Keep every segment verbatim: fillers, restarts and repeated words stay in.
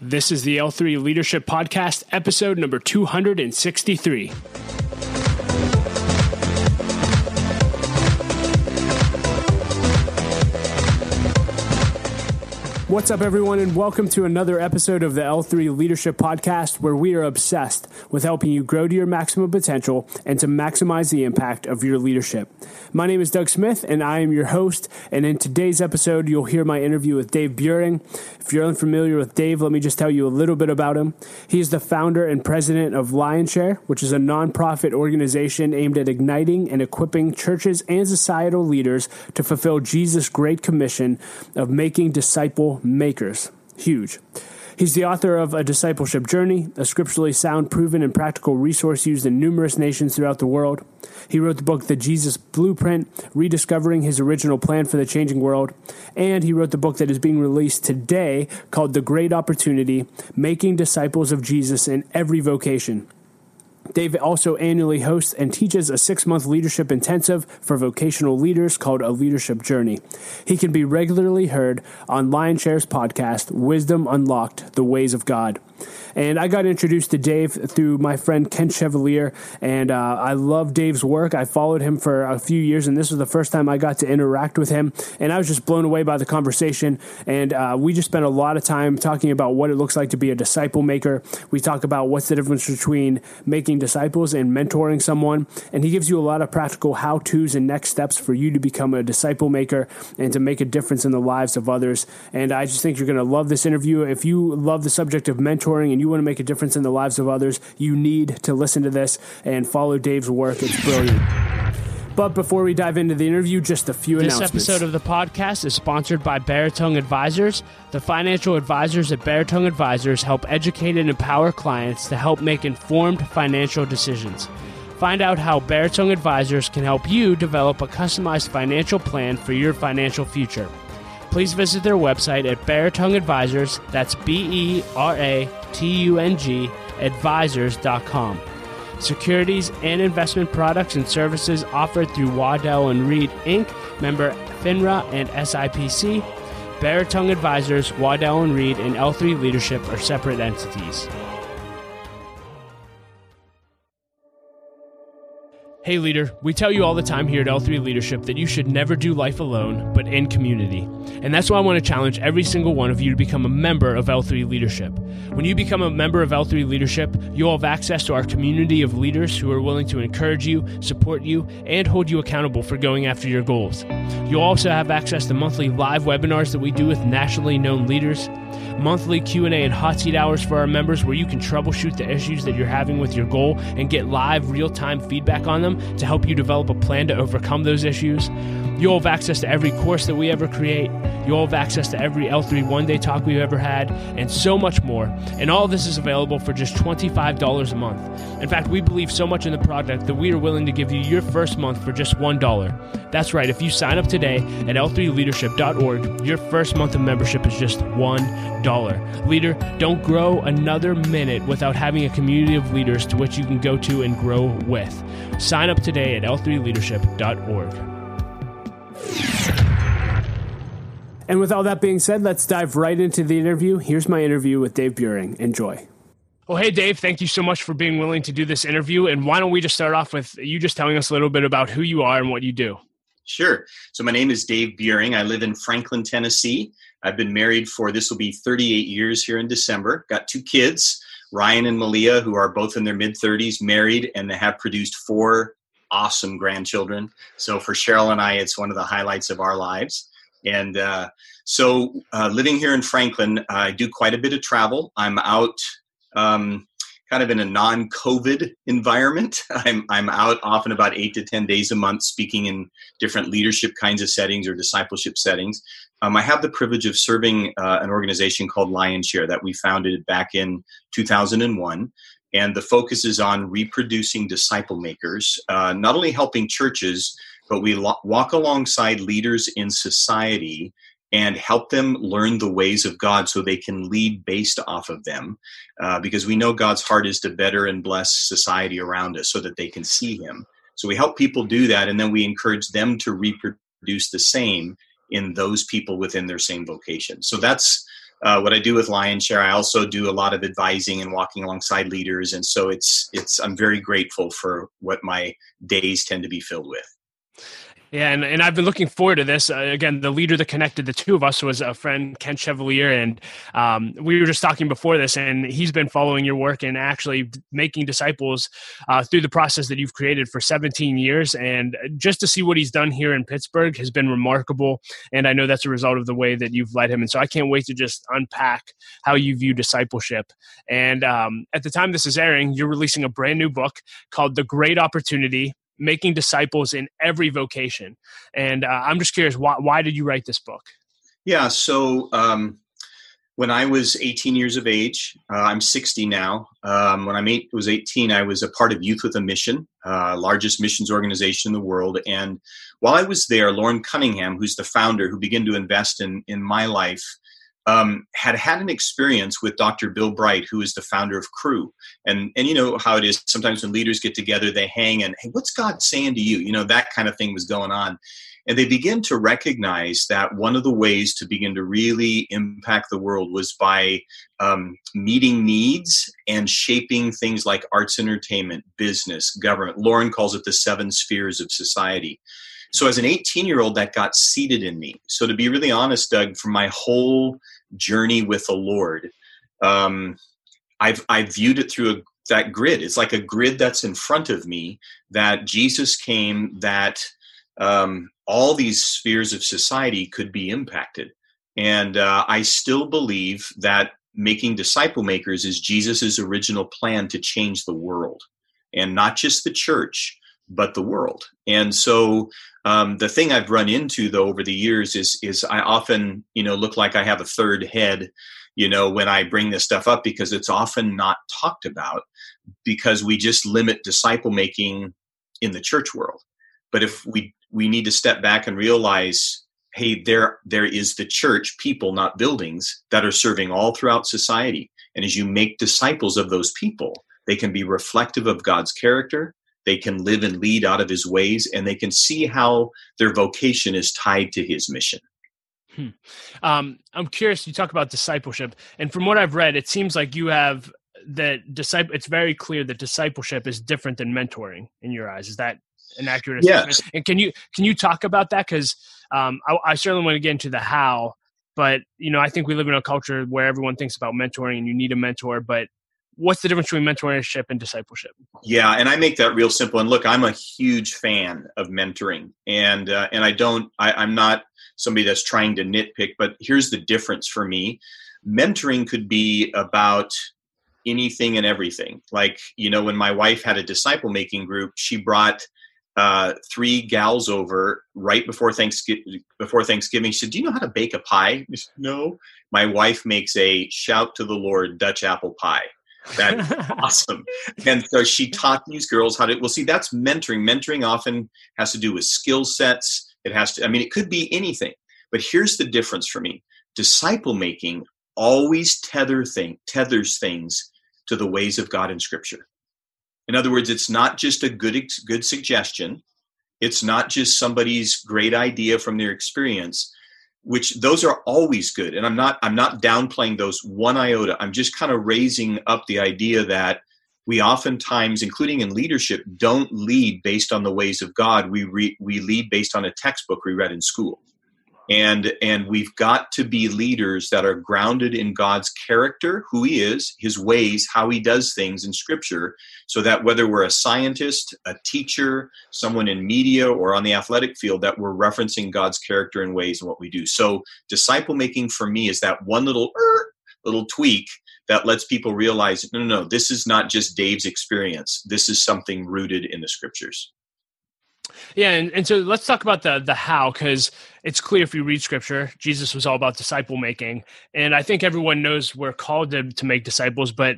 This is the L three Leadership Podcast, episode number two hundred sixty-three. What's up, everyone, and welcome to another episode of the L three Leadership Podcast, where we are obsessed with helping you grow to your maximum potential and to maximize the impact of your leadership. My name is Doug Smith, and I am your host, and in today's episode, you'll hear my interview with Dave Buehring. If you're unfamiliar with Dave, let me just tell you a little bit about him. He is the founder and president of Lionshare, which is a nonprofit organization aimed at igniting and equipping churches and societal leaders to fulfill Jesus' great commission of making disciple makers. Huge. He's the author of A Discipleship Journey, a scripturally sound, proven, and practical resource used in numerous nations throughout the world. He wrote the book The Jesus Blueprint, Rediscovering His Original Plan for the Changing World. And he wrote the book that is being released today called The Great Opportunity, Making Disciples of Jesus in Every Vocation. Dave also annually hosts and teaches a six-month leadership intensive for vocational leaders called A Leadership Journey. He can be regularly heard on Lionshare's podcast, Wisdom Unlocked, The Ways of God. And I got introduced to Dave through my friend Ken Chevalier, and uh, I love Dave's work. I followed him for a few years, and this was the first time I got to interact with him, and I was just blown away by the conversation, and uh, we just spent a lot of time talking about what it looks like to be a disciple maker. We talk about what's the difference between making disciples and mentoring someone, and he gives you a lot of practical how-tos and next steps for you to become a disciple maker and to make a difference in the lives of others, and I just think you're going to love this interview. If you love the subject of mentoring and you want to make a difference in the lives of others, you need to listen to this and follow Dave's work. It's brilliant. But before we dive into the interview, just a few this announcements. This episode of the podcast is sponsored by Baritone Advisors. The financial advisors at Baritone Advisors help educate and empower clients to help make informed financial decisions. Find out how Baritone Advisors can help you develop a customized financial plan for your financial future. Please visit their website at Baritone Advisors, that's B E R A T U N G, advisors dot com. Securities and investment products and services offered through Waddell and Reed, Incorporated, member FINRA and S I P C. Baritone Advisors, Waddell and Reed, and L three Leadership are separate entities. Hey leader, we tell you all the time here at L three Leadership that you should never do life alone, but in community. And that's why I want to challenge every single one of you to become a member of L three Leadership. When you become a member of L three Leadership, you'll have access to our community of leaders who are willing to encourage you, support you, and hold you accountable for going after your goals. You'll also have access to monthly live webinars that we do with nationally known leaders, monthly Q and A and hot seat hours for our members where you can troubleshoot the issues that you're having with your goal and get live real-time feedback on them to help you develop a plan to overcome those issues. You'll have access to every course that we ever create. You'll have access to every L three one-day talk we've ever had, and so much more. And all of this is available for just twenty-five dollars a month. In fact, we believe so much in the product that we are willing to give you your first month for just one dollar. That's right, if you sign up today at L three leadership dot org, your first month of membership is just one dollar. Leader, don't grow another minute without having a community of leaders to which you can go to and grow with. Sign up today at L three leadership dot org. And with all that being said, let's dive right into the interview. Here's my interview with Dave Buehring. Enjoy. Well, hey, Dave, thank you so much for being willing to do this interview. And why don't we just start off with you just telling us a little bit about who you are and what you do? Sure. So my name is Dave Buehring. I live in Franklin, Tennessee. I've been married for, this will be thirty-eight years here in December. Got two kids, Ryan and Malia, who are both in their mid-thirties, married, and they have produced four awesome grandchildren. So for Cheryl and I, it's one of the highlights of our lives. And uh, so uh, living here in Franklin, I do quite a bit of travel. I'm out um, kind of in a non-COVID environment. I'm I'm out often about eight to ten days a month speaking in different leadership kinds of settings or discipleship settings. Um, I have the privilege of serving uh, an organization called Lionshare that we founded back in two thousand one. And the focus is on reproducing disciple makers, uh, not only helping churches, but we lo- walk alongside leaders in society and help them learn the ways of God so they can lead based off of them. Uh, because we know God's heart is to better and bless society around us so that they can see him. So we help people do that, and then we encourage them to reproduce the same in those people within their same vocation. So that's uh, what I do with Lionshare, I also do a lot of advising and walking alongside leaders. And so it's, it's, I'm very grateful for what my days tend to be filled with. Yeah, and, and I've been looking forward to this. Uh, again, the leader that connected the two of us was a friend, Ken Chevalier, and um, we were just talking before this, and he's been following your work and actually making disciples uh, through the process that you've created for seventeen years. And just to see what he's done here in Pittsburgh has been remarkable, and I know that's a result of the way that you've led him. And so I can't wait to just unpack how you view discipleship. And um, at the time this is airing, you're releasing a brand new book called The Great Opportunity: Making Disciples in Every Vocation. And uh, I'm just curious, why, why did you write this book? Yeah, so um, when I was eighteen years of age, uh, I'm sixty now. Um, when I eight, was eighteen, I was a part of Youth with a Mission, uh, largest missions organization in the world. And while I was there, Lauren Cunningham, who's the founder, who began to invest in, in my life, Um, had had an experience with Doctor Bill Bright, who is the founder of Cru. And, and you know how it is, sometimes when leaders get together, they hang and, hey, what's God saying to you? You know, that kind of thing was going on. And they begin to recognize that one of the ways to begin to really impact the world was by um, meeting needs and shaping things like arts, entertainment, business, government. Lauren calls it the seven spheres of society. So as an eighteen-year-old, that got seeded in me. So to be really honest, Doug, for my whole journey with the Lord, um, I've I've viewed it through a, that grid. It's like a grid that's in front of me, that Jesus came, that um, all these spheres of society could be impacted. And uh, I still believe that making disciple makers is Jesus's original plan to change the world, and not just the church, but the world. And so um, the thing I've run into, though, over the years is is I often, you know, look like I have a third head, you know, when I bring this stuff up, because it's often not talked about, because we just limit disciple making in the church world. But if we we need to step back and realize, hey, there there is the church, people, not buildings, that are serving all throughout society. And as you make disciples of those people, they can be reflective of God's character. They can live and lead out of his ways, and they can see how their vocation is tied to his mission. Hmm. Um, I'm curious, you talk about discipleship, and from what I've read, it seems like you have that disciple. It's very clear that discipleship is different than mentoring in your eyes. Is that an accurate assessment? Yes. And can you can you talk about that? Because um, I, I certainly want to get into the how, but you know, I think we live in a culture where everyone thinks about mentoring, and you need a mentor, but what's the difference between mentorship and discipleship? Yeah, and I make that real simple. And look, I'm a huge fan of mentoring, and uh, and I don't, I, I'm not somebody that's trying to nitpick. But here's the difference for me: mentoring could be about anything and everything. Like, you know, when my wife had a disciple making group, she brought uh, three gals over right before Thanksgiving. Before Thanksgiving, she said, "Do you know how to bake a pie?" I said, "No." My wife makes a shout to the Lord Dutch apple pie. That's awesome. And so she taught these girls how to, well, see, that's mentoring. Mentoring often has to do with skill sets. It has to, I mean, it could be anything. But here's the difference for me. Disciple making always tether thing, tethers things to the ways of God in Scripture. In other words, it's not just a good, good suggestion. It's not just somebody's great idea from their experience, which those are always good. And I'm not, I'm not downplaying those one iota. I'm just kind of raising up the idea that we oftentimes, including in leadership, don't lead based on the ways of God. We re, we lead based on a textbook we read in school. And, and we've got to be leaders that are grounded in God's character, who he is, his ways, how he does things in Scripture, so that whether we're a scientist, a teacher, someone in media, or on the athletic field, that we're referencing God's character and ways in what we do. So disciple making for me is that one little, er, little tweak that lets people realize, no, no, no, this is not just Dave's experience. This is something rooted in the Scriptures. Yeah, and, and so let's talk about the the how, because it's clear if you read Scripture, Jesus was all about disciple making. And I think everyone knows we're called to, to make disciples, but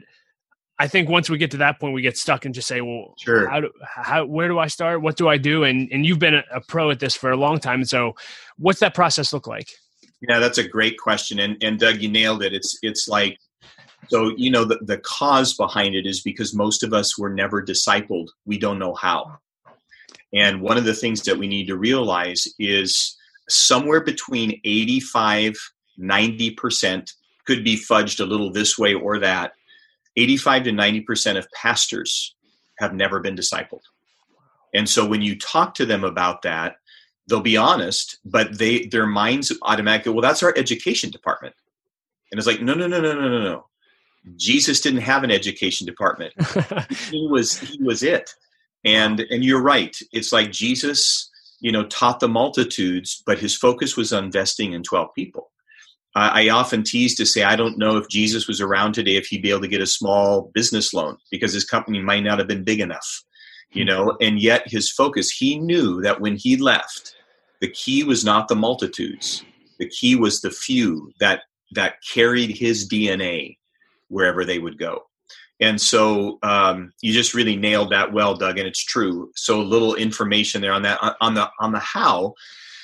I think once we get to that point, we get stuck and just say, well, sure. how do, how, where do I start? What do I do? And and you've been a, a pro at this for a long time. So what's that process look like? Yeah, that's a great question. And, and Doug, you nailed it. It's it's like, so, you know, the, the cause behind it is because most of us were never discipled. We don't know how. And one of the things that we need to realize is somewhere between eighty-five, ninety percent could be fudged a little this way or that. eighty-five to ninety percent of pastors have never been discipled. And so when you talk to them about that, they'll be honest, but they their minds automatically, well, that's our education department. And it's like, no, no, no, no, no, no, no. Jesus didn't have an education department. he was he was it. And and you're right. It's like Jesus, you know, taught the multitudes, but his focus was on investing in twelve people. Uh, I often tease to say, I don't know if Jesus was around today, if he'd be able to get a small business loan because his company might not have been big enough, you know, and yet his focus, he knew that when he left, the key was not the multitudes. The key was the few that that carried his D N A wherever they would go. And so um, you just really nailed that well, Doug, and it's true. So little information there on that, on the on the how.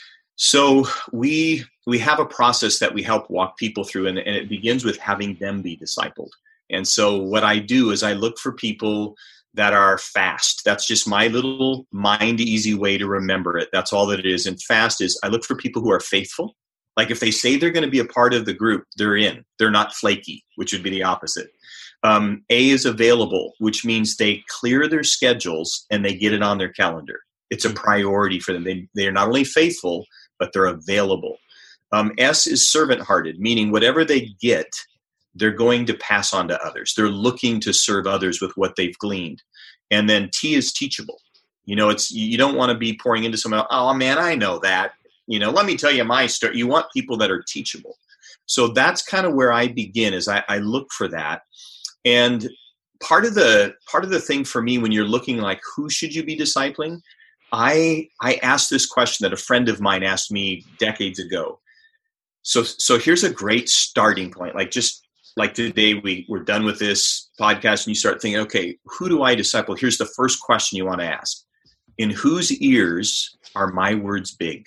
So we we have a process that we help walk people through, and, and it begins with having them be discipled. And so what I do is I look for people that are fast. That's just my little mind easy way to remember it. That's all that it is. And fast is I look for people who are faithful. Like if they say they're going to be a part of the group, they're in. They're not flaky, which would be the opposite. Um, A is available, which means they clear their schedules and they get it on their calendar. It's a priority for them. They, they are not only faithful, but they're available. Um, S is servant-hearted, meaning whatever they get, they're going to pass on to others. They're looking to serve others with what they've gleaned. And then T is teachable. You know, it's you don't want to be pouring into someone else. Oh, man, I know that. You know, let me tell you my story. You want people that are teachable. So that's kind of where I begin is I, I look for that. And part of the part of the thing for me when you're looking like who should you be discipling, I I asked this question that a friend of mine asked me decades ago. So so here's a great starting point. Like just like today we we're done with this podcast and you start thinking, okay, who do I disciple? Here's the first question you want to ask. In whose ears are my words big?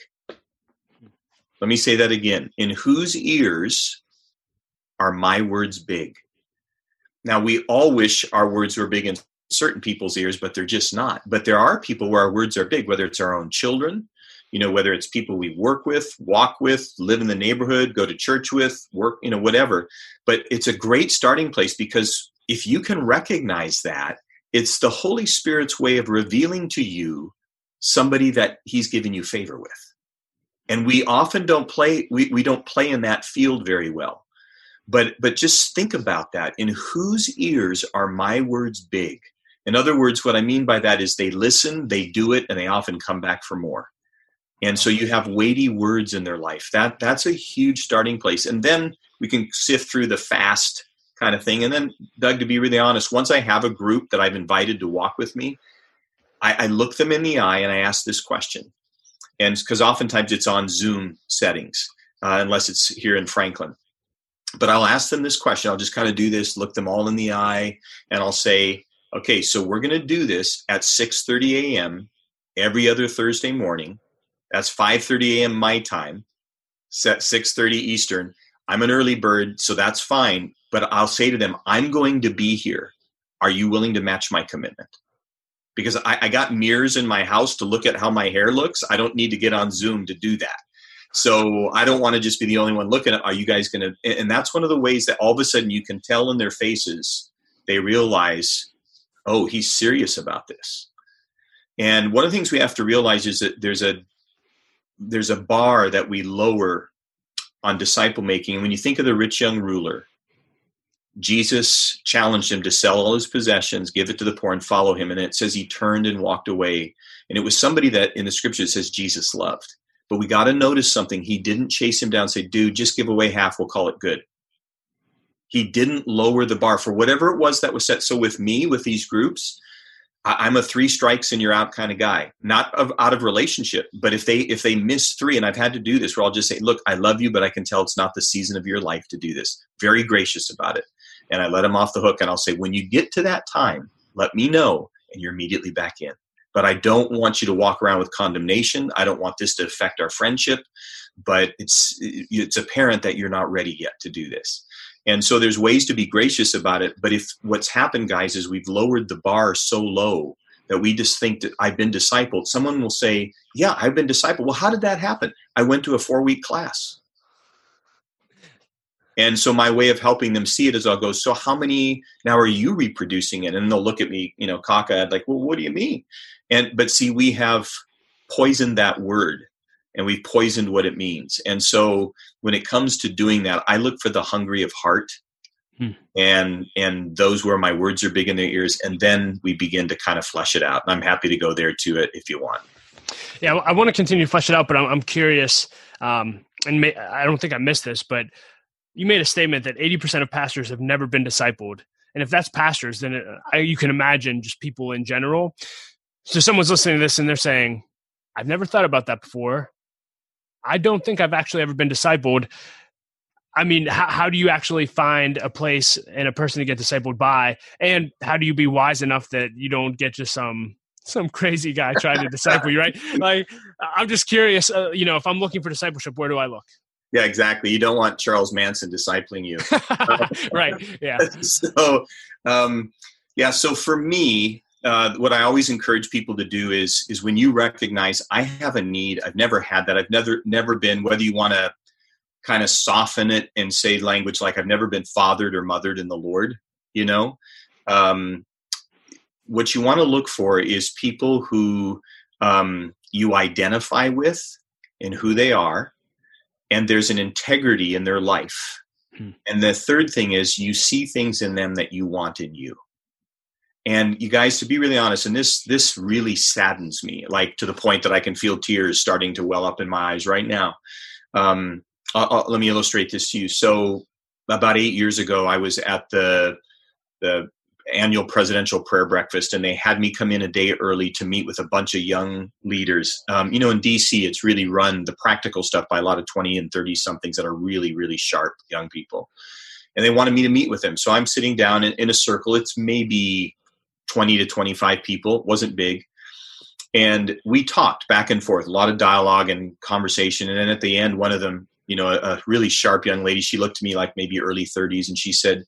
Let me say that again. In whose ears are my words big? Now, we all wish our words were big in certain people's ears, but they're just not. But there are people where our words are big, whether it's our own children, you know, whether it's people we work with, walk with, live in the neighborhood, go to church with, work, you know, whatever. But it's a great starting place because if you can recognize that, it's the Holy Spirit's way of revealing to you somebody that he's given you favor with. And we often don't play, we, we don't play in that field very well. But but just think about that. In whose ears are my words big? In other words, what I mean by that is they listen, they do it, and they often come back for more. And so you have weighty words in their life. That That's a huge starting place. And then we can sift through the fast kind of thing. And then, Doug, to be really honest, once I have a group that I've invited to walk with me, I, I look them in the eye and I ask this question. And because oftentimes it's on Zoom settings, uh, unless it's here in Franklin. But I'll ask them this question. I'll just kind of do this, look them all in the eye, and I'll say, okay, so we're going to do this at six thirty a.m. every other Thursday morning. That's five thirty a.m. my time, set six thirty Eastern. I'm an early bird, so that's fine. But I'll say to them, I'm going to be here. Are you willing to match my commitment? Because I, I got mirrors in my house to look at how my hair looks. I don't need to get on Zoom to do that. So I don't want to just be the only one looking at, are you guys going to, and that's one of the ways that all of a sudden you can tell in their faces, they realize, oh, he's serious about this. And one of the things we have to realize is that there's a, there's a bar that we lower on disciple making. And when you think of the rich young ruler, Jesus challenged him to sell all his possessions, give it to the poor, and follow him. And it says he turned and walked away. And it was somebody that in the scripture it says Jesus loved. But we got to notice something. He didn't chase him down and say, dude, just give away half. We'll call it good. He didn't lower the bar for whatever it was that was set. So with me, with these groups, I, I'm a three strikes and you're out kind of guy, not of, out of relationship. But if they if they miss three, and I've had to do this, where I'll just say, look, I love you, but I can tell it's not the season of your life to do this. Very gracious about it. And I let them off the hook. And I'll say, when you get to that time, let me know. And you're immediately back in. But I don't want you to walk around with condemnation. I don't want this to affect our friendship. But it's it's apparent that you're not ready yet to do this. And so there's ways to be gracious about it. But if what's happened, guys, is we've lowered the bar so low that we just think that I've been discipled. Someone will say, yeah, I've been discipled. Well, how did that happen? I went to a four-week class. And so my way of helping them see it is I'll go, so how many now are you reproducing it? And they'll look at me, you know, cockeyed, like, well, what do you mean? And, but see, we have poisoned that word and we've poisoned what it means. And so when it comes to doing that, I look for the hungry of heart hmm. and, and those where my words are big in their ears. And then we begin to kind of flesh it out. And I'm happy to go there to it if you want. Yeah. I want to continue to flesh it out, but I'm, I'm curious. Um, and may, I don't think I missed this, but you made a statement that eighty percent of pastors have never been discipled. And if that's pastors, then it, I, you can imagine just people in general. So someone's listening to this and they're saying, I've never thought about that before. I don't think I've actually ever been discipled. I mean, how, how do you actually find a place and a person to get discipled by? And how do you be wise enough that you don't get just some some crazy guy trying to disciple you, right? Like, I'm just curious, uh, you know, if I'm looking for discipleship, where do I look? Yeah, exactly. You don't want Charles Manson discipling you. Right. Yeah. So, um, yeah. So for me, uh, what I always encourage people to do is, is when you recognize I have a need, I've never had that. I've never, never been, whether you want to kind of soften it and say language like I've never been fathered or mothered in the Lord, you know, um, what you want to look for is people who um, you identify with and who they are. And there's an integrity in their life. Hmm. And the third thing is you see things in them that you want in you. And you guys, to be really honest, and this this really saddens me, like to the point that I can feel tears starting to well up in my eyes right now. Um, I'll, I'll, let me illustrate this to you. So about eight years ago, I was at the the annual presidential prayer breakfast, and they had me come in a day early to meet with a bunch of young leaders. Um, you know, in D C, it's really run the practical stuff by a lot of twenty and thirty somethings that are really, really sharp young people. And they wanted me to meet with them. So I'm sitting down in, in a circle. It's maybe twenty to twenty-five people. It wasn't big. And we talked back and forth, a lot of dialogue and conversation. And then at the end, one of them, you know, a, a really sharp young lady, she looked to me like maybe early thirties, and she said,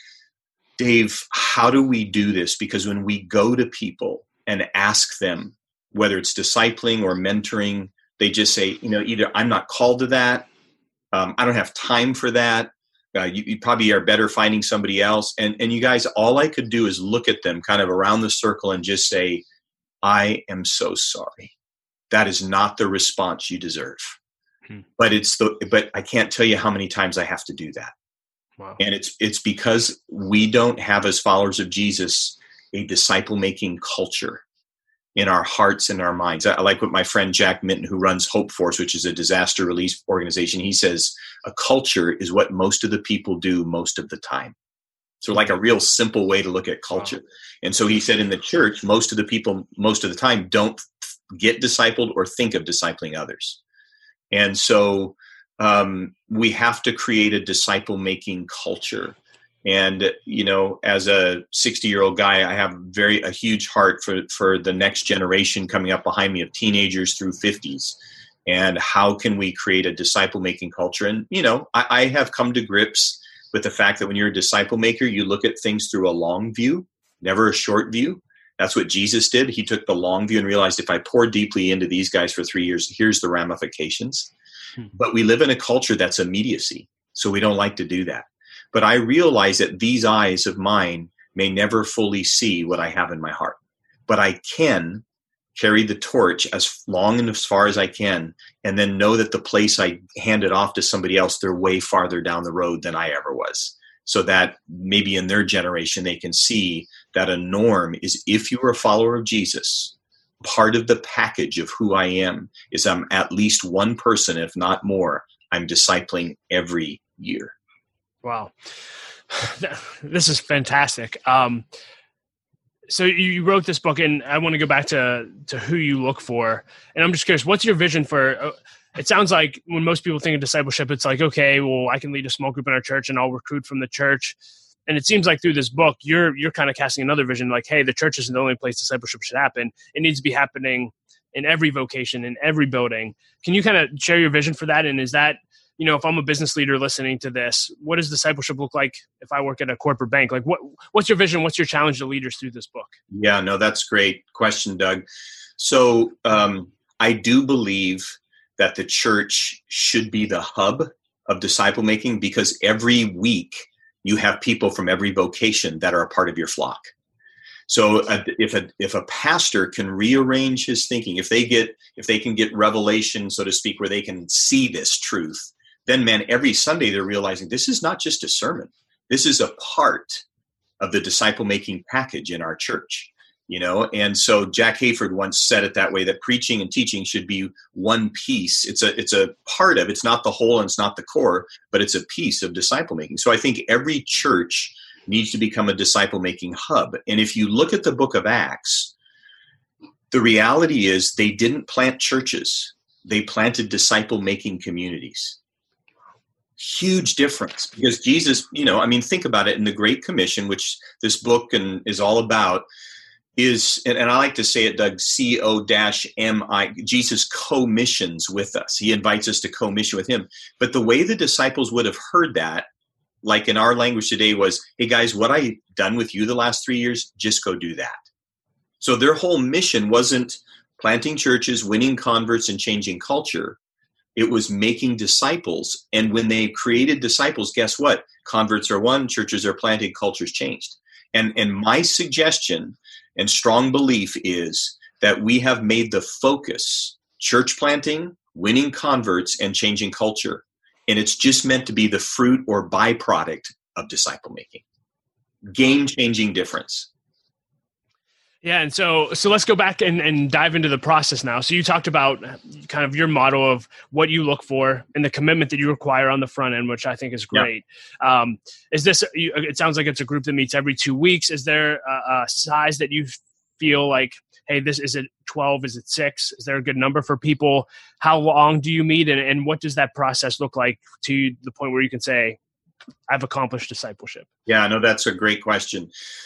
Dave, how do we do this? Because when we go to people and ask them, whether it's discipling or mentoring, they just say, you know, either I'm not called to that, um, I don't have time for that. Uh, you, you probably are better finding somebody else. And, and you guys, all I could do is look at them kind of around the circle and just say, I am so sorry. That is not the response you deserve. Hmm. But it's the, but I can't tell you how many times I have to do that. Wow. And it's it's because we don't have, as followers of Jesus, a disciple-making culture in our hearts and our minds. I, I like what my friend Jack Minton, who runs Hope Force, which is a disaster relief organization, he says, a culture is what most of the people do most of the time. So like a real simple way to look at culture. Wow. And so he said in the church, most of the people, most of the time, don't get discipled or think of discipling others. And so Um, we have to create a disciple-making culture. And, you know, as a sixty-year-old guy, I have very a huge heart for, for the next generation coming up behind me of teenagers through fifties. And how can we create a disciple-making culture? And, you know, I, I have come to grips with the fact that when you're a disciple maker, you look at things through a long view, never a short view. That's what Jesus did. He took the long view and realized if I pour deeply into these guys for three years, here's the ramifications. But we live in a culture that's immediacy, so we don't like to do that. But I realize that these eyes of mine may never fully see what I have in my heart. But I can carry the torch as long and as far as I can, and then know that the place I hand it off to somebody else, they're way farther down the road than I ever was. So that maybe in their generation, they can see that a norm is, if you are a follower of Jesus, part of the package of who I am is I'm at least one person, if not more, I'm discipling every year. Wow. This is fantastic. Um, so you wrote this book, and I want to go back to, to who you look for. And I'm just curious, what's your vision for, uh, it sounds like when most people think of discipleship, it's like, okay, well, I can lead a small group in our church and I'll recruit from the church. And it seems like through this book, you're you're kind of casting another vision, like, hey, the church isn't the only place discipleship should happen. It needs to be happening in every vocation, in every building. Can you kind of share your vision for that? And is that, you know, if I'm a business leader listening to this, what does discipleship look like if I work at a corporate bank? Like, what what's your vision? What's your challenge to leaders through this book? Yeah, no, that's a great question, Doug. So um, I do believe that the church should be the hub of disciple making because every week you have people from every vocation that are a part of your flock. So uh, if a if a pastor can rearrange his thinking, if they get if they can get revelation, so to speak, where they can see this truth, then man, every Sunday they're realizing this is not just a sermon. This is a part of the disciple making package in our church. You know, and so Jack Hayford once said it that way, that preaching and teaching should be one piece. It's a it's a part of, it's not the whole and it's not the core, but it's a piece of disciple making. So I think every church needs to become a disciple making hub. And if you look at the book of Acts, the reality is they didn't plant churches. They planted disciple making communities. Huge difference, because Jesus, you know, I mean, think about it. In the Great Commission, which this book and is all about, is, and, and I like to say it, Doug, C O M I, Jesus co-missions with us. He invites us to co-mission with him. But the way the disciples would have heard that, like in our language today, was, hey guys, what I've done with you the last three years, just go do that. So their whole mission wasn't planting churches, winning converts, and changing culture. It was making disciples. And when they created disciples, guess what? Converts are won, churches are planted, culture's changed. And, and my suggestion and strong belief is that we have made the focus church planting, winning converts, and changing culture. And it's just meant to be the fruit or byproduct of disciple making. Game-changing difference. Yeah, and so so let's go back and, and dive into the process now. So you talked about kind of your motto of what you look for and the commitment that you require on the front end, which I think is great. Yeah. Um, is this? It sounds like it's a group that meets every two weeks. Is there a, a size that you feel like, hey, this is it twelve? Is it six? Is there a good number for people? How long do you meet, and, and what does that process look like to the point where you can say, I've accomplished discipleship? Yeah, no, that's a great question.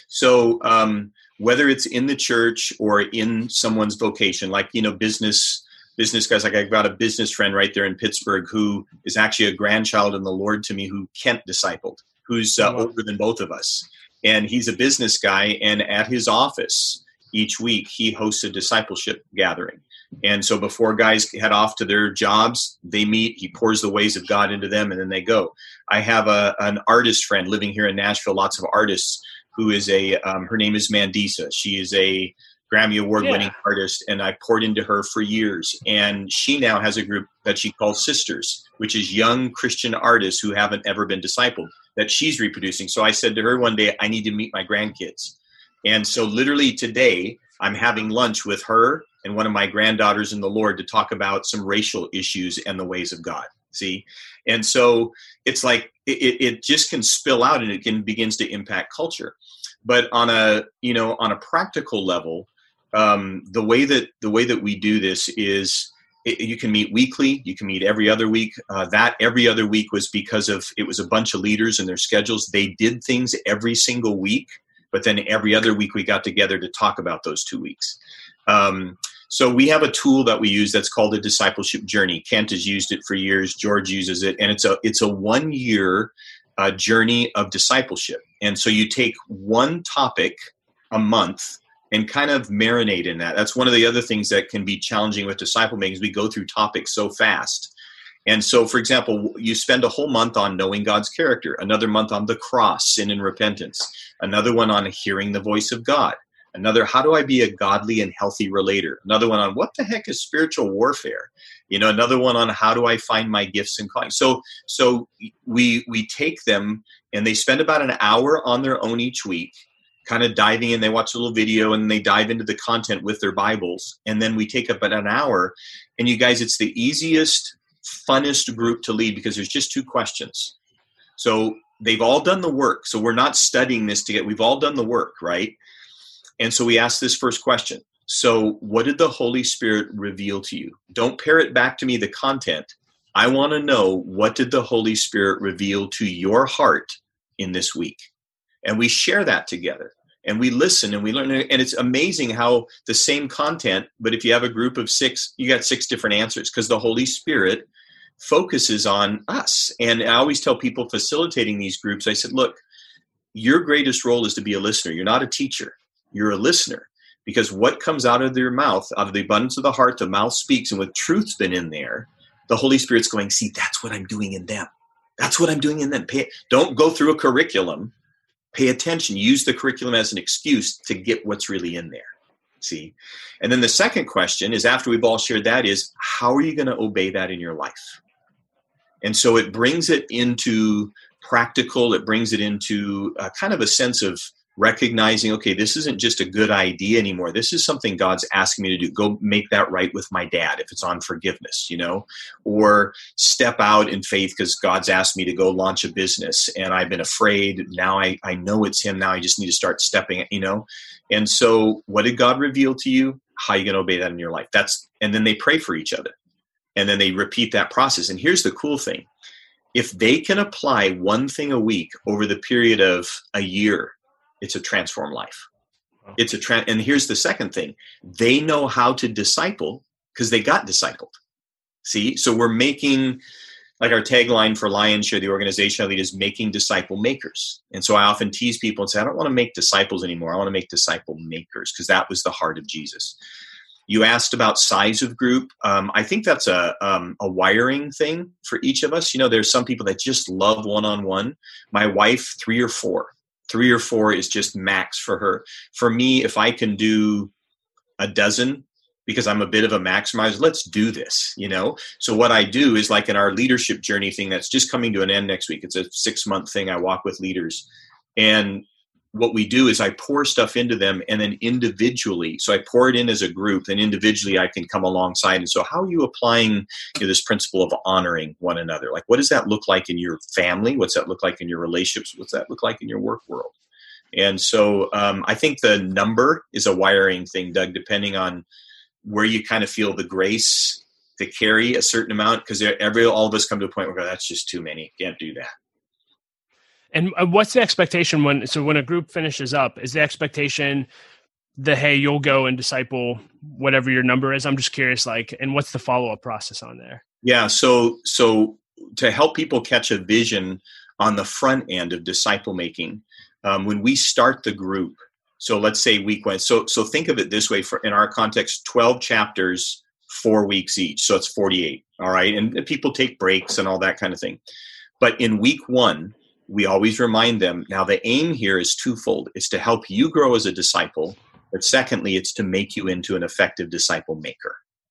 So um, whether it's in the church or in someone's vocation, like, you know, business business guys, like I've got a business friend right there in Pittsburgh who is actually a grandchild in the Lord to me, who Kent discipled, who's uh, older than both of us. And he's a business guy, and at his office each week he hosts a discipleship gathering. And so before guys head off to their jobs, they meet, he pours the ways of God into them, and then they go. I have a, an artist friend living here in Nashville, lots of artists, who is a, um, her name is Mandisa. She is a Grammy Award winning yeah. artist, and I poured into her for years. And she now has a group that she calls Sisters, which is young Christian artists who haven't ever been discipled, that she's reproducing. So I said to her one day, I need to meet my grandkids. And so literally today, I'm having lunch with her and one of my granddaughters in the Lord to talk about some racial issues and the ways of God. See? And so it's like, it, it just can spill out, and it can begins to impact culture. But on a, you know, on a practical level, um, the way that, the way that we do this is it, you can meet weekly, you can meet every other week. Uh, that every other week was because of, it was a bunch of leaders and their schedules. They did things every single week, but then every other week we got together to talk about those two weeks. Um, So we have a tool that we use that's called a discipleship journey. Kent has used it for years. George uses it. And it's a it's a one-year uh, journey of discipleship. And so you take one topic a month and kind of marinate in that. That's one of the other things that can be challenging with disciple making, is we go through topics so fast. And so, for example, you spend a whole month on knowing God's character, another month on the cross, sin and repentance, another one on hearing the voice of God. Another, how do I be a godly and healthy relator? Another one on what the heck is spiritual warfare? You know, another one on how do I find my gifts and calling? So, so we we take them and they spend about an hour on their own each week, kind of diving in. They watch a little video and they dive into the content with their Bibles. And then we take about an hour. And you guys, it's the easiest, funnest group to lead because there's just two questions. So they've all done the work. So we're not studying this together. We've all done the work, right? And so we ask this first question. So what did the Holy Spirit reveal to you? Don't parrot back to me the content. I want to know, what did the Holy Spirit reveal to your heart in this week? And we share that together. And we listen and we learn. And it's amazing how the same content, but if you have a group of six, you got six different answers, because the Holy Spirit focuses on us. And I always tell people facilitating these groups, I said, look, your greatest role is to be a listener. You're not a teacher. You're a listener, because what comes out of your mouth, out of the abundance of the heart, the mouth speaks. And with truth's been in there, the Holy Spirit's going, see, that's what I'm doing in them. That's what I'm doing in them. Pay, don't go through a curriculum. Pay attention. Use the curriculum as an excuse to get what's really in there. See? And then the second question is, after we've all shared that, is how are you going to obey that in your life? And so it brings it into practical. It brings it into uh, kind of a sense of recognizing, okay, this isn't just a good idea anymore. This is something God's asking me to do. Go make that right with my dad if it's on forgiveness, you know, or step out in faith because God's asked me to go launch a business and I've been afraid. Now I, I know it's him. Now I just need to start stepping, you know. And so what did God reveal to you? How are you going to obey that in your life? That's, and then they pray for each other. And then they repeat that process. And here's the cool thing. If they can apply one thing a week over the period of a year, it's a transformed life. Wow. It's a tra- and here's the second thing. They know how to disciple because they got discipled. See? So we're making, like our tagline for Lionshare, the organization I lead, is making disciple makers. And so I often tease people and say, I don't want to make disciples anymore. I want to make disciple makers because that was the heart of Jesus. You asked about size of group. Um, I think that's a um, a wiring thing for each of us. You know, there's some people that just love one-on-one. My wife, three or four. Three or four is just max for her. For me, if I can do a dozen, because I'm a bit of a maximizer, let's do this, you know? So what I do is like in our leadership journey thing that's just coming to an end next week. It's a six-month thing. I walk with leaders. And what we do is I pour stuff into them and then individually, so I pour it in as a group, then individually I can come alongside. And so how are you applying, you know, this principle of honoring one another? Like, what does that look like in your family? What's that look like in your relationships? What's that look like in your work world? And so um, I think the number is a wiring thing, Doug, depending on where you kind of feel the grace to carry a certain amount, because every all of us come to a point where that's just too many. Can't do that. And what's the expectation when, so when a group finishes up, is the expectation that, hey, you'll go and disciple whatever your number is? I'm just curious, like, and what's the follow-up process on there? Yeah. So, so to help people catch a vision on the front end of disciple making, um, when we start the group, so let's say week one, so, so think of it this way, for in our context, twelve chapters, four weeks each. So it's forty-eight. All right. And people take breaks and all that kind of thing. But in week one, we always remind them, now the aim here is twofold. It's to help you grow as a disciple, but secondly, it's to make you into an effective disciple maker.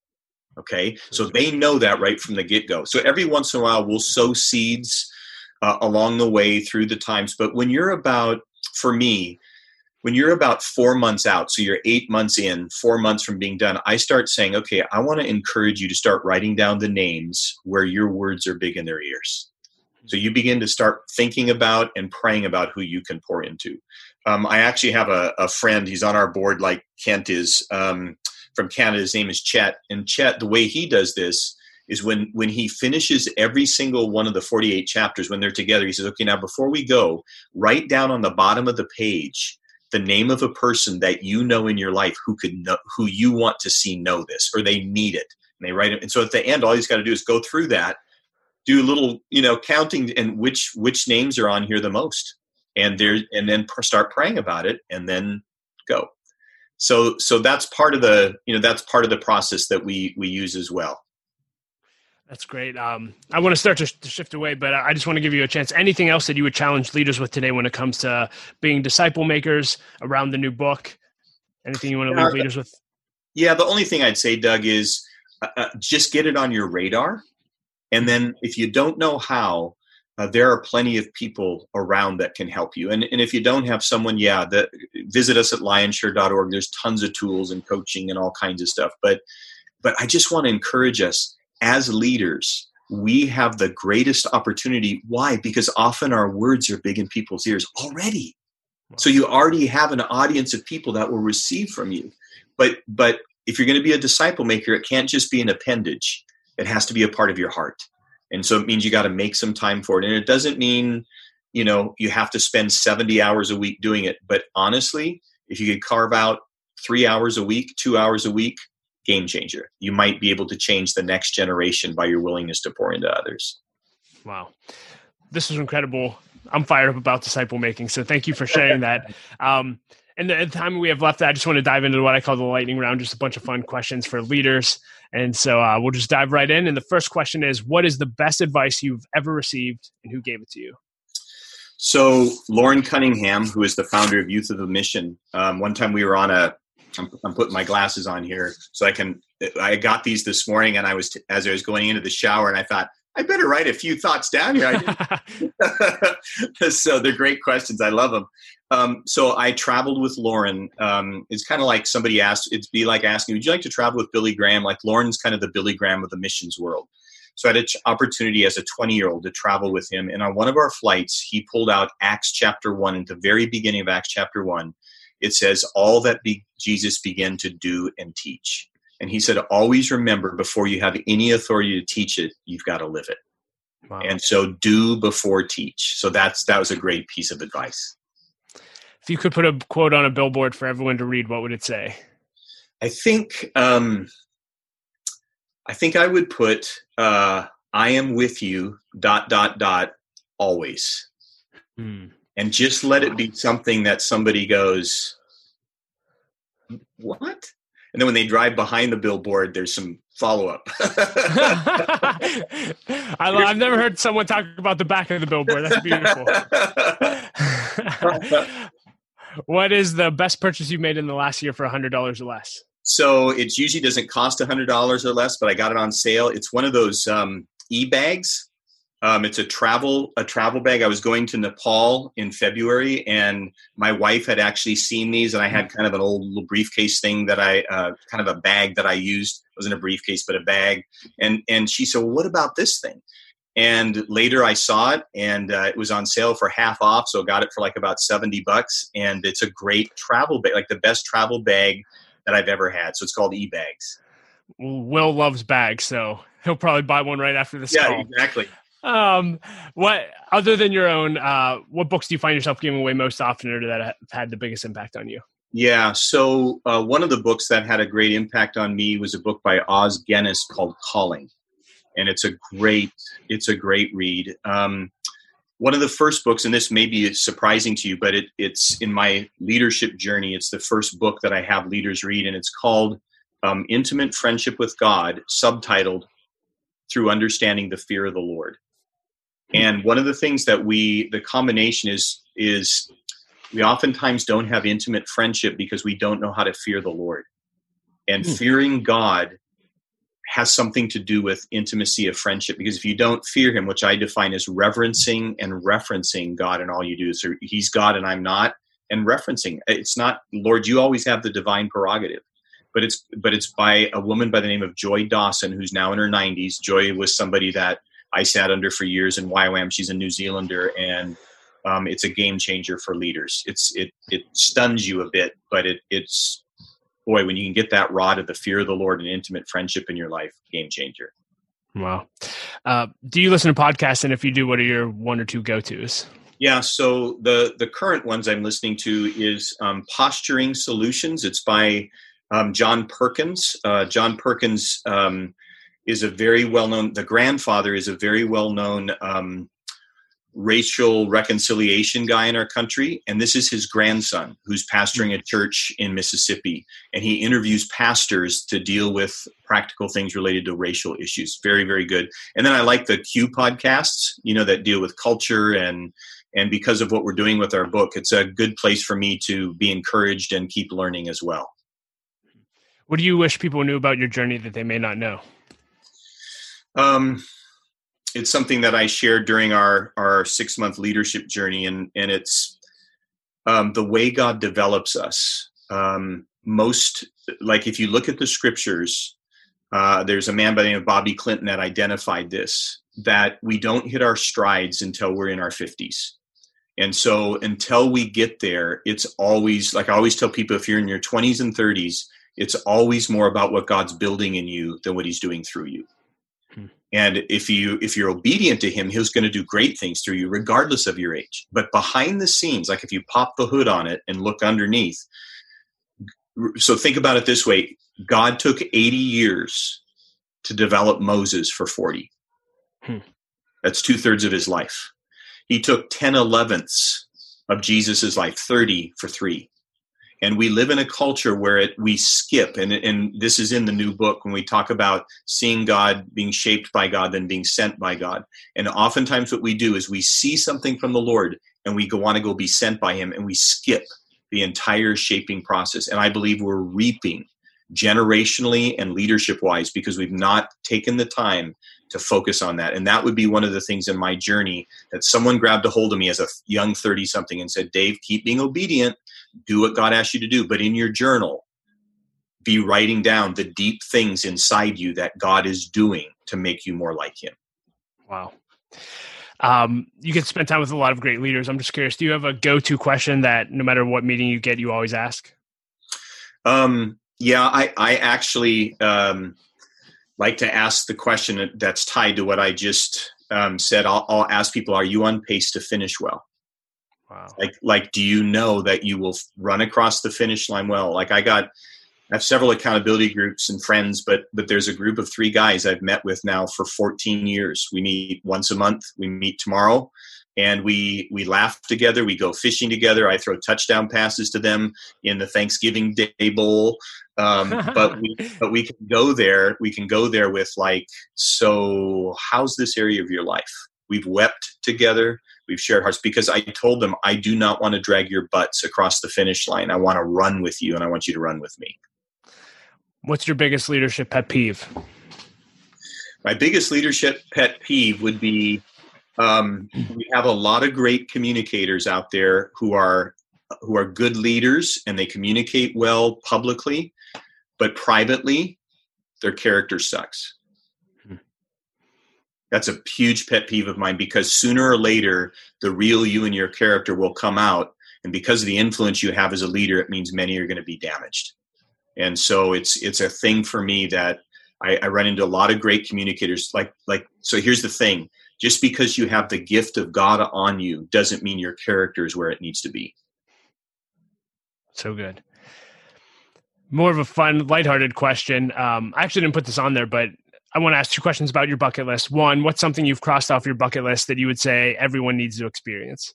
Okay? So they know that right from the get-go. So every once in a while, we'll sow seeds uh, along the way through the times. But when you're about, for me, when you're about four months out, so you're eight months in, four months from being done, I start saying, okay, I want to encourage you to start writing down the names where your words are big in their ears. So you begin to start thinking about and praying about who you can pour into. Um, I actually have a, a friend, he's on our board like Kent is, um, from Canada. His name is Chet. And Chet, the way he does this is when, when he finishes every single one of the forty-eight chapters, when they're together, he says, okay, now before we go, write down on the bottom of the page the name of a person that you know in your life who could know, who you want to see know this, or they need it. And they write it. And so at the end, all he's got to do is go through that, do a little, you know, counting and which which names are on here the most, and there, and then pr- start praying about it, and then go. So, so that's part of the, you know, that's part of the process that we we use as well. That's great. Um, I want to start to, sh- to shift away, but I just want to give you a chance. Anything else that you would challenge leaders with today when it comes to being disciple makers around the new book? Anything you want to leave uh, leaders with? Yeah, the only thing I'd say, Doug, is uh, uh, just get it on your radar. And then if you don't know how, uh, there are plenty of people around that can help you. And, and if you don't have someone, yeah, the, visit us at lionshare dot org. There's tons of tools and coaching and all kinds of stuff. But but I just want to encourage us as leaders, we have the greatest opportunity. Why? Because often our words are big in people's ears already. So you already have an audience of people that will receive from you. But but if you're going to be a disciple maker, it can't just be an appendage. It has to be a part of your heart. And so it means you got to make some time for it. And it doesn't mean, you know, you have to spend seventy hours a week doing it. But honestly, if you could carve out three hours a week, two hours a week, game changer. You might be able to change the next generation by your willingness to pour into others. Wow. This was incredible. I'm fired up about disciple making. So thank you for sharing that. Um, And the time we have left, I just want to dive into what I call the lightning round, just a bunch of fun questions for leaders. And so uh, we'll just dive right in. And the first question is, what is the best advice you've ever received and who gave it to you? So Lauren Cunningham, who is the founder of Youth of the Mission, um, one time we were on a, I'm, I'm putting my glasses on here so I can, I got these this morning and I was, as I was going into the shower and I thought, I better write a few thoughts down here. I so they're great questions. I love them. Um, so I traveled with Lauren. Um, it's kind of like somebody asked, it'd be like asking, would you like to travel with Billy Graham? Like Lauren's kind of the Billy Graham of the missions world. So I had an opportunity as a twenty-year-old to travel with him. And on one of our flights, he pulled out Acts chapter one. At the very beginning of Acts chapter one, it says, all that be- Jesus began to do and teach. And he said, always remember, before you have any authority to teach it, you've got to live it. Wow. And so do before teach. So that's that was a great piece of advice. If you could put a quote on a billboard for everyone to read, what would it say? I think um, I think I would put, uh, I am with you, dot, dot, dot, always. Hmm. And just let it be something that somebody goes, what? And then when they drive behind the billboard, there's some follow-up. I, I've never heard someone talk about the back of the billboard. That's beautiful. What is the best purchase you've made in the last year for one hundred dollars or less? So it usually doesn't cost one hundred dollars or less, but I got it on sale. It's one of those um, e-bags. Um, it's a travel a travel bag. I was going to Nepal in February, and my wife had actually seen these, and I had kind of an old little briefcase thing that I, uh, kind of a bag that I used. It wasn't a briefcase, but a bag. And and she said, well, what about this thing? And later I saw it, and uh, it was on sale for half off, so I got it for like about seventy bucks. And it's a great travel bag, like the best travel bag that I've ever had. So it's called e-bags. Will loves bags, so he'll probably buy one right after this yeah, call. Yeah, exactly. Um, what other than your own, uh, what books do you find yourself giving away most often, or that have had the biggest impact on you? Yeah. So, uh, one of the books that had a great impact on me was a book by Os Guinness called Calling. And it's a great, it's a great read. Um, one of the first books, and this may be surprising to you, but it, it's in my leadership journey. It's the first book that I have leaders read, and it's called, um, Intimate Friendship with God, subtitled Through Understanding the Fear of the Lord. And one of the things that we, the combination is, is we oftentimes don't have intimate friendship because we don't know how to fear the Lord. And mm. fearing God has something to do with intimacy of friendship, because if you don't fear him, which I define as reverencing and referencing God in all you do, so he's God and I'm not, and referencing, it's not, Lord, you always have the divine prerogative. But it's but it's by a woman by the name of Joy Dawson, who's now in her nineties. Joy was somebody that I sat under for years in Y WAM. She's a New Zealander, and um, it's a game changer for leaders. It's it it stuns you a bit, but it it's boy, when you can get that rod of the fear of the Lord and intimate friendship in your life, game changer. Wow. Uh, do you listen to podcasts? And if you do, what are your one or two go-tos? Yeah, so the the current ones I'm listening to is um, Posturing Solutions. It's by Um, John Perkins. Uh, John Perkins um, is a very well-known, the grandfather is a very well-known um, racial reconciliation guy in our country. And this is his grandson who's pastoring a church in Mississippi. And he interviews pastors to deal with practical things related to racial issues. Very, very good. And then I like the Q podcasts, you know, that deal with culture. And, and because of what we're doing with our book, it's a good place for me to be encouraged and keep learning as well. What do you wish people knew about your journey that they may not know? Um, it's something that I shared during our, our six-month leadership journey, and, and it's um, the way God develops us. Um, most, like if you look at the scriptures, uh, there's a man by the name of Bobby Clinton that identified this, that we don't hit our strides until we're in our fifties. And so until we get there, it's always, like I always tell people, if you're in your twenties and thirties, it's always more about what God's building in you than what he's doing through you. Hmm. And if you, if you're obedient to him, he's going to do great things through you, regardless of your age. But behind the scenes, like if you pop the hood on it and look underneath, so think about it this way. God took eighty years to develop Moses for forty. Hmm. That's two thirds of his life. He took ten elevenths of Jesus's life, thirty for three. And we live in a culture where it, we skip, and, and this is in the new book when we talk about seeing God, being shaped by God, then being sent by God. And oftentimes what we do is we see something from the Lord and we go, want to go be sent by him, and we skip the entire shaping process. And I believe we're reaping generationally and leadership-wise because we've not taken the time to focus on that. And that would be one of the things in my journey that someone grabbed a hold of me as a young thirty-something and said, Dave, keep being obedient. Do what God asked you to do. But in your journal, be writing down the deep things inside you that God is doing to make you more like him. Wow. Um, you get to spend time with a lot of great leaders. I'm just curious, do you have a go-to question that no matter what meeting you get, you always ask? Um, yeah, I, I actually um, like to ask the question that's tied to what I just um, said. I'll, I'll ask people, are you on pace to finish well? Wow. Like, like, do you know that you will run across the finish line well? Like I got, I have several accountability groups and friends, but, but there's a group of three guys I've met with now for fourteen years. We meet once a month. We meet tomorrow and we, we laugh together. We go fishing together. I throw touchdown passes to them in the Thanksgiving Day Bowl. Um, but we, but we can go there. We can go there with like, so how's this area of your life? We've wept together. We've shared hearts because I told them, I do not want to drag your butts across the finish line. I want to run with you and I want you to run with me. What's your biggest leadership pet peeve? My biggest leadership pet peeve would be um, we have a lot of great communicators out there who are who are good leaders and they communicate well publicly, but privately, their character sucks. That's a huge pet peeve of mine because sooner or later, the real you and your character will come out. And because of the influence you have as a leader, it means many are going to be damaged. And so it's it's a thing for me that I, I run into a lot of great communicators. Like, like so here's the thing. Just because you have the gift of God on you doesn't mean your character is where it needs to be. So good. More of a fun, lighthearted question. Um, I actually didn't put this on there, but I want to ask two questions about your bucket list. One, what's something you've crossed off your bucket list that you would say everyone needs to experience?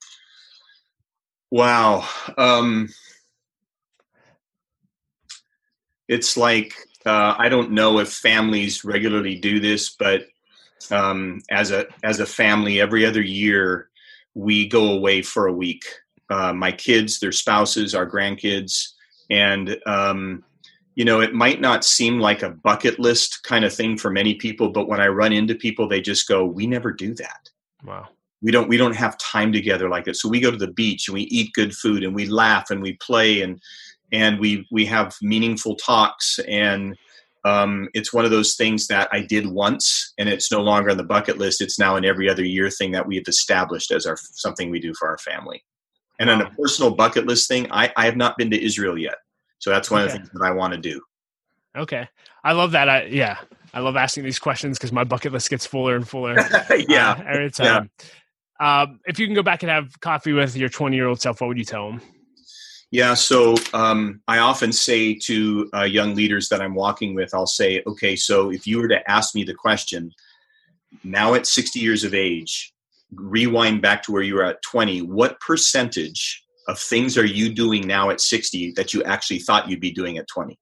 Wow. Um, it's like, uh, I don't know if families regularly do this, but um, as a as a family, every other year, we go away for a week. Uh, my kids, their spouses, our grandkids, and um you know, it might not seem like a bucket list kind of thing for many people, but when I run into people, they just go, we never do that. Wow. We don't, we don't have time together like that. So we go to the beach and we eat good food and we laugh and we play and, and we, we have meaningful talks. And um, it's one of those things that I did once and it's no longer on the bucket list. It's now an every other year thing that we have established as our, something we do for our family. And wow. On a personal bucket list thing, I, I have not been to Israel yet. So that's one okay. of the things that I want to do. Okay. I love that. I, yeah. I love asking these questions because my bucket list gets fuller and fuller. yeah. Uh, every time. Yeah. Um, if you can go back and have coffee with your twenty-year-old self, what would you tell them? Yeah. So um, I often say to uh, young leaders that I'm walking with, I'll say, okay, so if you were to ask me the question, now at sixty years of age, rewind back to where you were at twenty, what percentage of things are you doing now at sixty that you actually thought you'd be doing at twenty?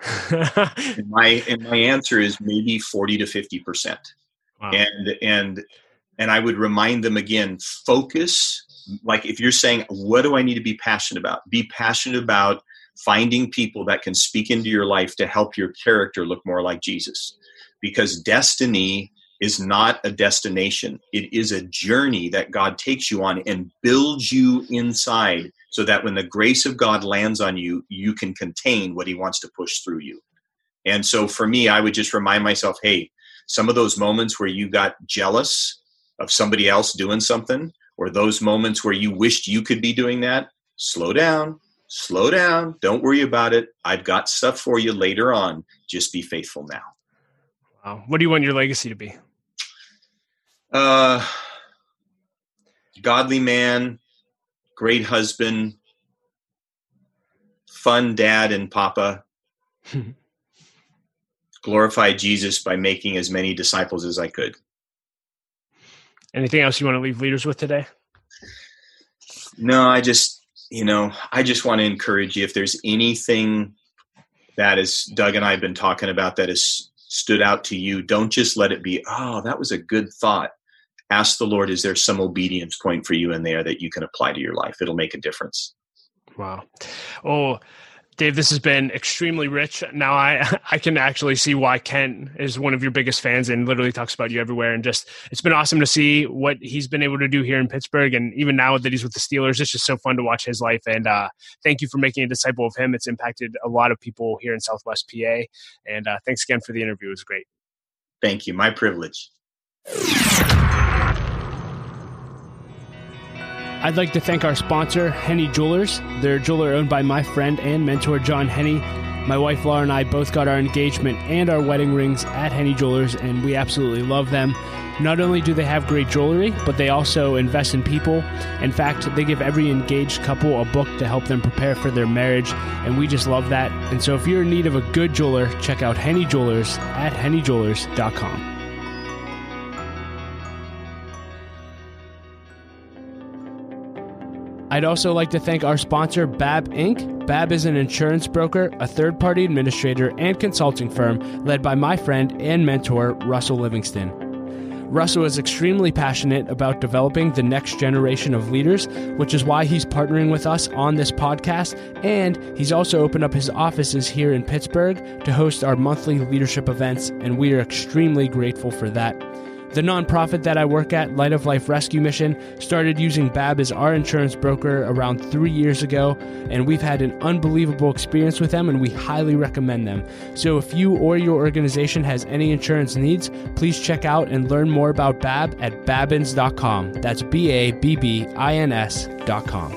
and my and my answer is maybe forty to fifty percent. Wow. And and and I would remind them again, focus. Like if you're saying, what do I need to be passionate about? Be passionate about finding people that can speak into your life to help your character look more like Jesus. Because destiny is not a destination. It is a journey that God takes you on and builds you inside so that when the grace of God lands on you, you can contain what he wants to push through you. And so for me, I would just remind myself, hey, some of those moments where you got jealous of somebody else doing something, or those moments where you wished you could be doing that, slow down, slow down. Don't worry about it. I've got stuff for you later on. Just be faithful now. Wow. What do you want your legacy to be? Uh, godly man, great husband, fun dad and papa, glorify Jesus by making as many disciples as I could. Anything else you want to leave leaders with today? No, I just, you know, I just want to encourage you, if there's anything that, as Doug and I have been talking about, that has stood out to you, don't just let it be, oh, that was a good thought. Ask the Lord, is there some obedience point for you in there that you can apply to your life? It'll make a difference. Wow. Oh, Dave, this has been extremely rich. Now I I can actually see why Kent is one of your biggest fans and literally talks about you everywhere. And just, it's been awesome to see what he's been able to do here in Pittsburgh. And even now that he's with the Steelers, it's just so fun to watch his life. And uh, thank you for making a disciple of him. It's impacted a lot of people here in Southwest P A. And uh, thanks again for the interview. It was great. Thank you. My privilege. I'd like to thank our sponsor, Henny Jewelers. They're a jeweler owned by my friend and mentor, John Henny. My wife, Laura, and I both got our engagement and our wedding rings at Henny Jewelers, and we absolutely love them. Not only do they have great jewelry, but they also invest in people. In fact, they give every engaged couple a book to help them prepare for their marriage, and we just love that. And so if you're in need of a good jeweler, check out Henny Jewelers at henny jewelers dot com. I'd also like to thank our sponsor, B A B Incorporated. B A B is an insurance broker, a third-party administrator, and consulting firm led by my friend and mentor, Russell Livingston. Russell is extremely passionate about developing the next generation of leaders, which is why he's partnering with us on this podcast, and he's also opened up his offices here in Pittsburgh to host our monthly leadership events, and we are extremely grateful for that. The nonprofit that I work at, Light of Life Rescue Mission, started using B A B as our insurance broker around three years ago, and we've had an unbelievable experience with them, and we highly recommend them. So if you or your organization has any insurance needs, please check out and learn more about B A B at babbins dot com. That's B A B B I N S dot com.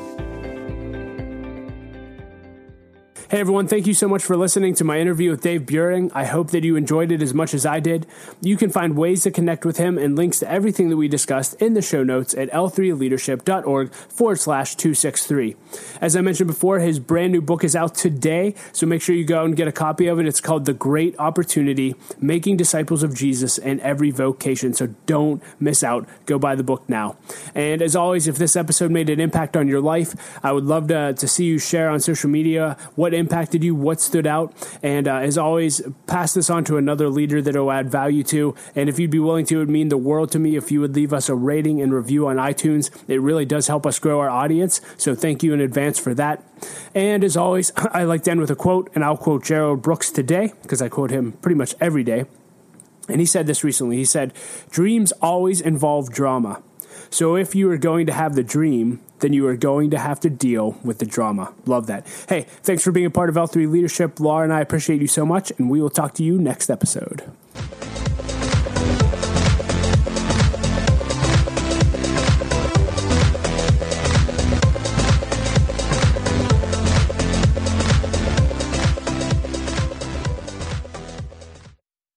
Hey everyone, thank you so much for listening to my interview with Dave Buehring. I hope that you enjoyed it as much as I did. You can find ways to connect with him and links to everything that we discussed in the show notes at l three leadership dot org forward slash two sixty-three. As I mentioned before, his brand new book is out today, so make sure you go and get a copy of it. It's called The Great Opportunity, Making Disciples of Jesus in Every Vocation, so don't miss out. Go buy the book now. And as always, if this episode made an impact on your life, I would love to, to see you share on social media what impacted you, what stood out, and uh, as always, pass this on to another leader that will add value to. And if you'd be willing to, it would mean the world to me if you would leave us a rating and review on iTunes. It really does help us grow our audience, so thank you in advance for that. And as always, I like to end with a quote, and I'll quote Gerald Brooks today because I quote him pretty much every day. And he said this recently. He said, "Dreams always involve drama. So if you are going to have the dream, then you are going to have to deal with the drama." Love that. Hey, thanks for being a part of L three Leadership. Laura and I appreciate you so much, and we will talk to you next episode.